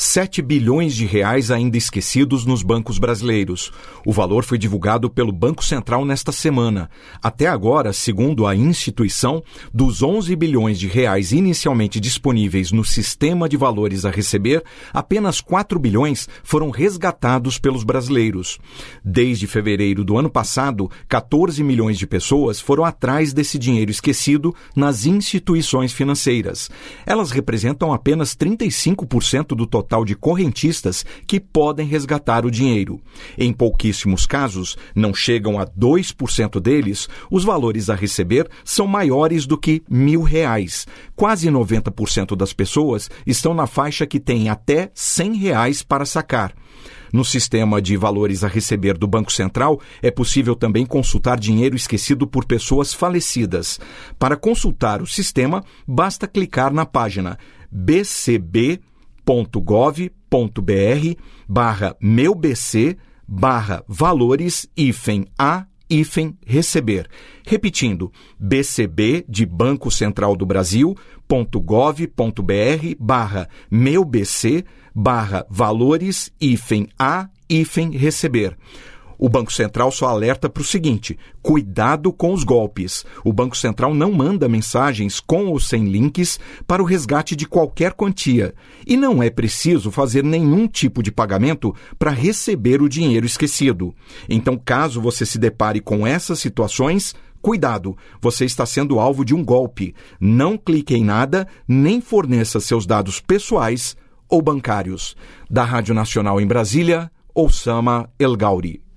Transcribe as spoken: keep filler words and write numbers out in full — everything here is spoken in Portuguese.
sete bilhões de reais ainda esquecidos nos bancos brasileiros. O valor foi divulgado pelo Banco Central nesta semana. Até agora, segundo a instituição, dos onze bilhões de reais inicialmente disponíveis no sistema de valores a receber, apenas quatro bilhões foram resgatados pelos brasileiros. Desde fevereiro do ano passado, quatorze milhões de pessoas foram atrás desse dinheiro esquecido nas instituições financeiras. Elas representam apenas trinta e cinco por cento do total de correntistas que podem resgatar o dinheiro. Em pouquíssimos casos, não chegam a dois por cento deles, os valores a receber são maiores do que mil reais. Quase noventa por cento das pessoas estão na faixa que tem até cem reais para sacar. No sistema de valores a receber do Banco Central, é possível também consultar dinheiro esquecido por pessoas falecidas. Para consultar o sistema, basta clicar na página b c b ponto gov ponto b r barra meu b c barra valores hífen a hífen receber. Repetindo, b c b de Banco Central do Brasil, ponto gov ponto b r barra meu b c barra valores hífen a hífen receber. O Banco Central só alerta para o seguinte: cuidado com os golpes. O Banco Central não manda mensagens com ou sem links para o resgate de qualquer quantia. E não é preciso fazer nenhum tipo de pagamento para receber o dinheiro esquecido. Então, caso você se depare com essas situações, cuidado, você está sendo alvo de um golpe. Não clique em nada, nem forneça seus dados pessoais ou bancários. Da Rádio Nacional em Brasília, Oussama El Gauri.